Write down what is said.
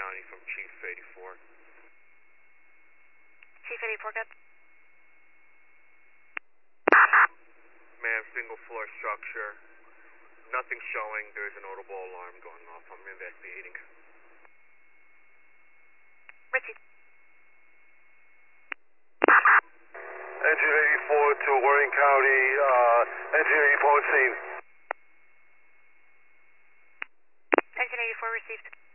County from Chief 84. Chief 84, good. Ma'am, single floor structure. Nothing showing. There's an audible alarm going off. I'm investigating. Richie. Engine 84 to Warren County, Engine 84 on scene. Engine 84 received.